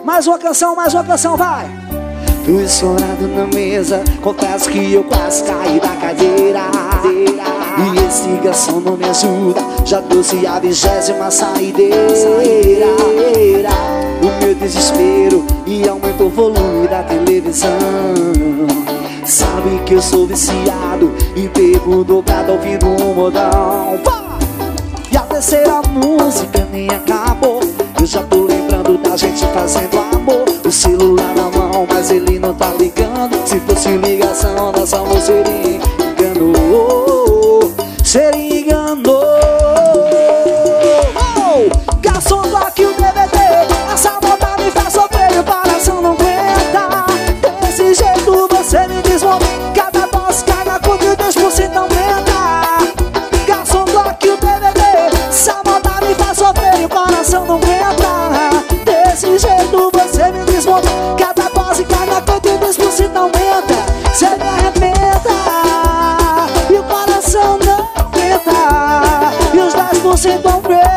Mais uma canção, vai. Tu estourado na mesa, confesso que eu quase caí da cadeira. E esse garçom não me ajuda, já trouxe a 20ª saideira. O meu desespero e aumentou o volume da televisão. Sabe que eu sou viciado e pego dobrado ouvindo um modão. E a terceira música nem acabou, eu já tô lembrando da gente fazendo amor. O celular na mão, mas ele não tá ligando. Se fosse ligação, nosso amor seria enganou. Seria enganou. Oh! Garçom, toque o DVD. Essa moda me faz sofrer e o coração não aguenta. Desse jeito você me desmonta. Cada dose, cada conta e 10% aumenta. Garçom, toque o DVD. Essa moda me faz sofrer e o coração não aguenta. Desse jeito você me desmonta. Cada dose, cada conta e 10% aumenta. Cê me arrebenta e o coração não aguenta. E os 10% aumenta.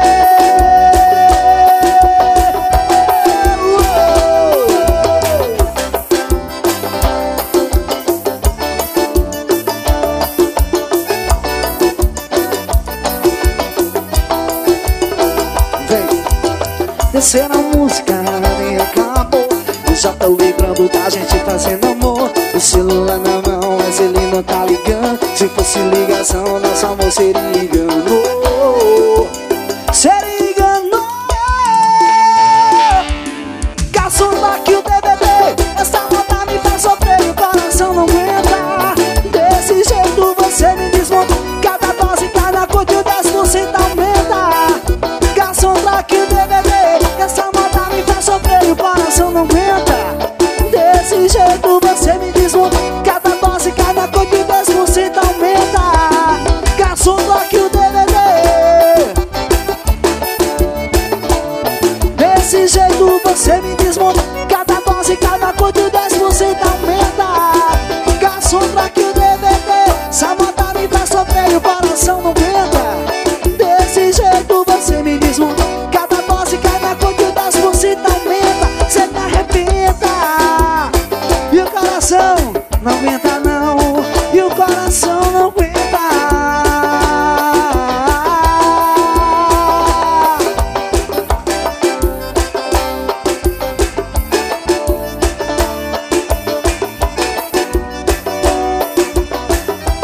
Terceira música nem acabou, eu já tô lembrando da gente fazendo amor. O celular na mão, mas ele não tá ligando. Se fosse ligação, nosso amor seria enganou. Seria enganou. Garçom, toque o DVD. Essa moda me faz sofrer e o coração não aguenta. Desse jeito você me desmonta. Cada dose, cada conta e o 10% aumenta. Garçom, toque o DVD. Essa moda me faz sofrer e o coração não aguenta. Desse jeito você me desmonta. Cada dose, cada conta e 10% aumenta. Garçom, toque o DVD. Desse jeito você me desmonta. Cada dose, cada conta e 10% aumenta. Garçom, toque o DVD. Essa moda me faz sofrer e o coração não aguenta. Desse jeito você me desmonta. Cada dose, cada conta e 10% aumenta. Cê me arrebenta e o coração não aguenta não. E o coração não aguenta.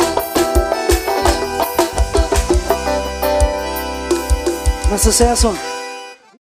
Mais sucesso.